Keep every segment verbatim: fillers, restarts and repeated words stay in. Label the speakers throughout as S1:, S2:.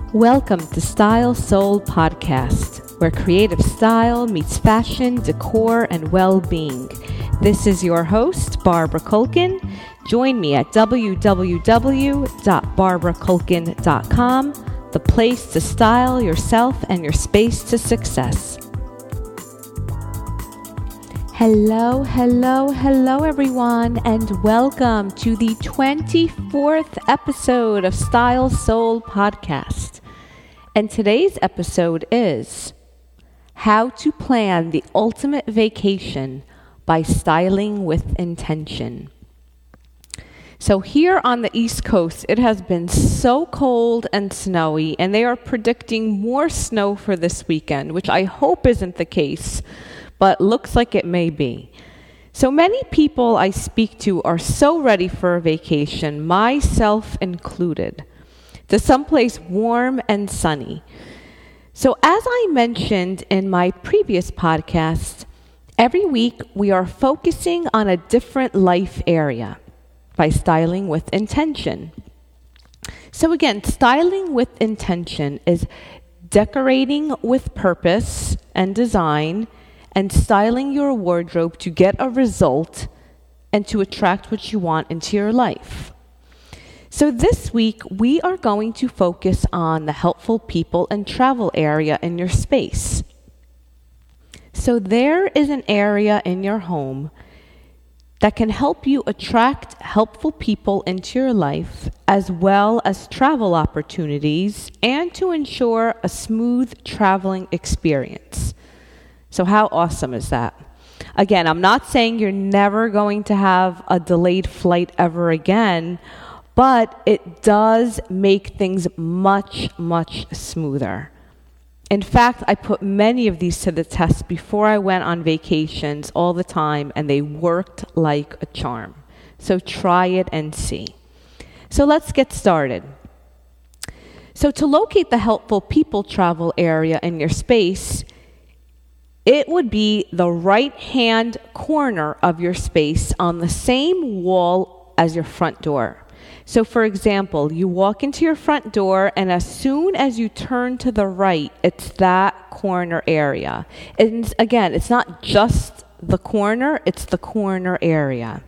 S1: Welcome to Style Soul Podcast, where creative style meets fashion, decor, and well-being. This is your host, Barbara Culkin. Join me at w w w dot barbara culkin dot com, the place to style yourself and your space to success. Hello, hello, hello, everyone, and welcome to the twenty-fourth episode of Style Soul Podcast. And today's episode is How to Plan the Ultimate Vacation by Styling with Intention. So here on the East Coast, it has been so cold and snowy, and they are predicting more snow for this weekend, which I hope isn't the case, but looks like it may be. So many people I speak to are so ready for a vacation, myself included, to someplace warm and sunny. So as I mentioned in my previous podcast, every week we are focusing on a different life area by styling with intention. So again, styling with intention is decorating with purpose and design, and styling your wardrobe to get a result and to attract what you want into your life. So this week, we are going to focus on the helpful people and travel area in your space. So there is an area in your home that can help you attract helpful people into your life, as well as travel opportunities, and to ensure a smooth traveling experience. So how awesome is that? Again, I'm not saying you're never going to have a delayed flight ever again, but it does make things much, much smoother. In fact, I put many of these to the test before I went on vacations all the time, and they worked like a charm. So try it and see. So let's get started. So to locate the helpful people travel area in your space, it would be the right-hand corner of your space on the same wall as your front door. So for example, you walk into your front door, and as soon as you turn to the right, it's that corner area. And again, it's not just the corner, it's the corner area.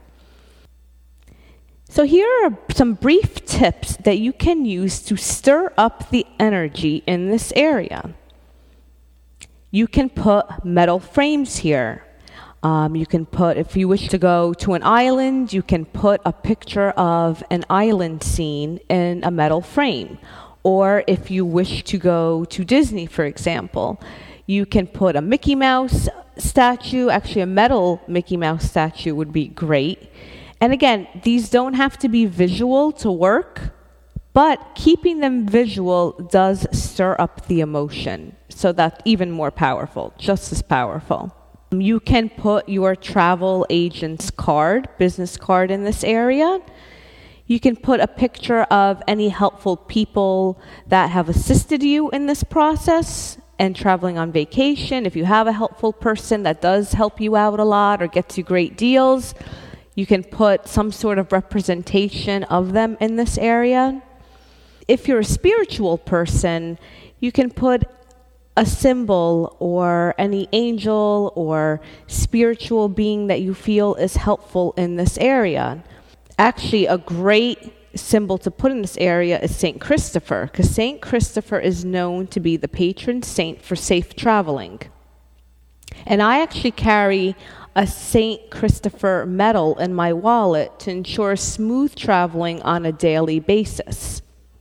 S1: So here are some brief tips that you can use to stir up the energy in this area. You can put metal frames here. Um, you can put, if you wish to go to an island, you can put a picture of an island scene in a metal frame. Or if you wish to go to Disney, for example, you can put a Mickey Mouse statue. Actually, a metal Mickey Mouse statue would be great. And again, these don't have to be visual to work, but keeping them visual does stir up the emotion. So that's even more powerful, just as powerful. You can put your travel agent's card, business card in this area. You can put a picture of any helpful people that have assisted you in this process and traveling on vacation. If you have a helpful person that does help you out a lot or gets you great deals, you can put some sort of representation of them in this area. If you're a spiritual person, you can put a symbol or any angel or spiritual being that you feel is helpful in this area. Actually, a great symbol to put in this area is Saint Christopher, because Saint Christopher is known to be the patron saint for safe traveling. And I actually carry a Saint Christopher medal in my wallet to ensure smooth traveling on a daily basis.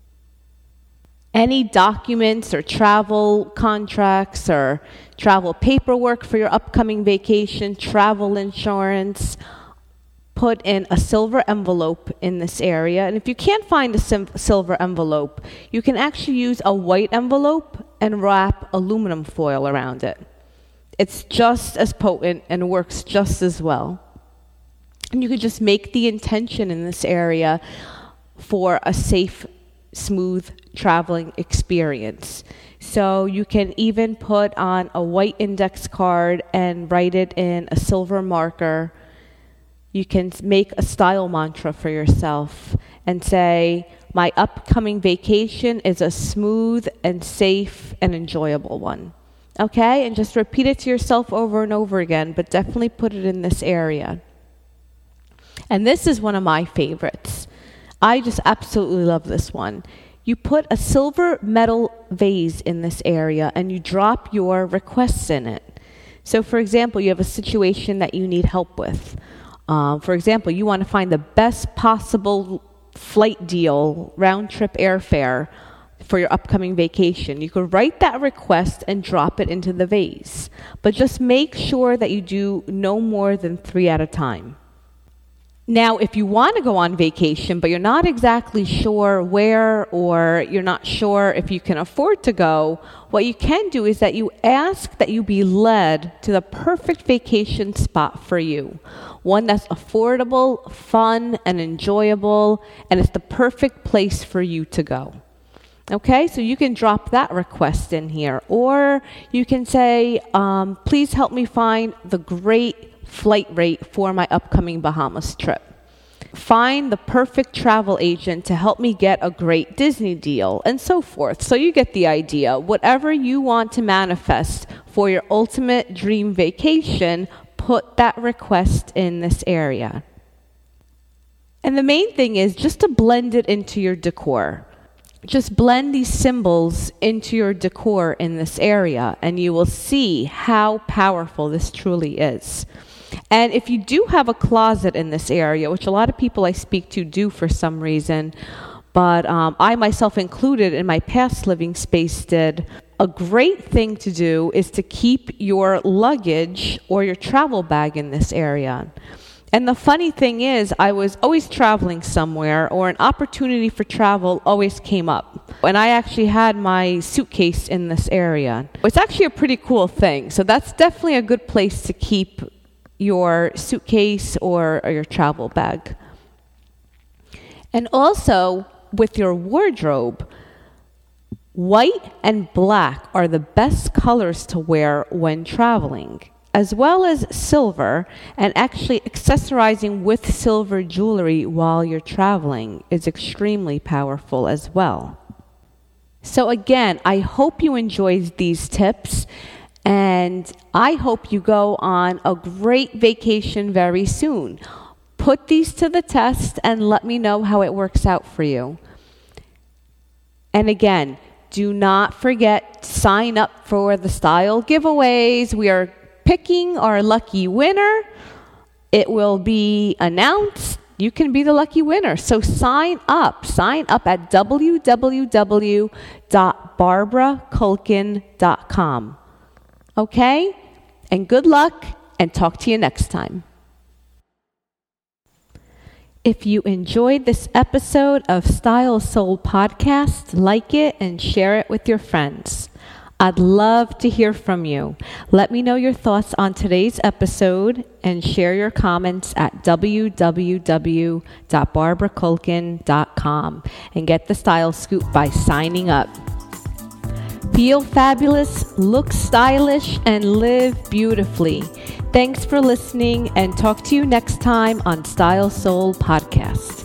S1: Any documents or travel contracts or travel paperwork for your upcoming vacation, travel insurance, put in a silver envelope in this area. And if you can't find a sim- silver envelope, you can actually use a white envelope and wrap aluminum foil around it. It's just as potent and works just as well. And you could just make the intention in this area for a safe, smooth traveling experience. So you can even put on a white index card and write it in a silver marker. You can make a style mantra for yourself and say, My upcoming vacation is a smooth and safe and enjoyable one. Okay? And just repeat it to yourself over and over again, but definitely put it in this area. And this is one of my favorites. I just absolutely love this one. You put a silver metal vase in this area and you drop your requests in it. So, for example, you have a situation that you need help with. Um, for example, you want to find the best possible flight deal, round-trip airfare for your upcoming vacation. You could write that request and drop it into the vase. But just make sure that you do no more than three at a time. Now, if you want to go on vacation, but you're not exactly sure where, or you're not sure if you can afford to go, what you can do is that you ask that you be led to the perfect vacation spot for you. One that's affordable, fun, and enjoyable, and it's the perfect place for you to go. Okay, so you can drop that request in here. Or you can say, um, please help me find the great flight rate for my upcoming Bahamas trip. Find the perfect travel agent to help me get a great Disney deal, and so forth. So you get the idea. Whatever you want to manifest for your ultimate dream vacation, put that request in this area. And the main thing is just to blend it into your decor. Just blend these symbols into your decor in this area, and you will see how powerful this truly is. And if you do have a closet in this area, which a lot of people I speak to do for some reason, but um, I myself included in my past living space did, a great thing to do is to keep your luggage or your travel bag in this area. And the funny thing is, I was always traveling somewhere, or an opportunity for travel always came up. And I actually had my suitcase in this area. It's actually a pretty cool thing. So that's definitely a good place to keep your suitcase or, or your travel bag. And also, with your wardrobe, white and black are the best colors to wear when traveling, as well as silver, and actually accessorizing with silver jewelry while you're traveling is extremely powerful as well. So again, I hope you enjoyed these tips, and I hope you go on a great vacation very soon. Put these to the test and let me know how it works out for you. And again, do not forget to sign up for the style giveaways. We are picking our lucky winner. It will be announced. You can be the lucky winner. So sign up. Sign up at w w w dot barbara culkin dot com. Okay? And good luck, and talk to you next time. If you enjoyed this episode of Style Soul Podcast, like it and share it with your friends. I'd love to hear from you. Let me know your thoughts on today's episode and share your comments at w w w dot barbara culkin dot com and get the Style Scoop by signing up. Feel fabulous, look stylish, and live beautifully. Thanks for listening, and talk to you next time on Style Soul Podcast.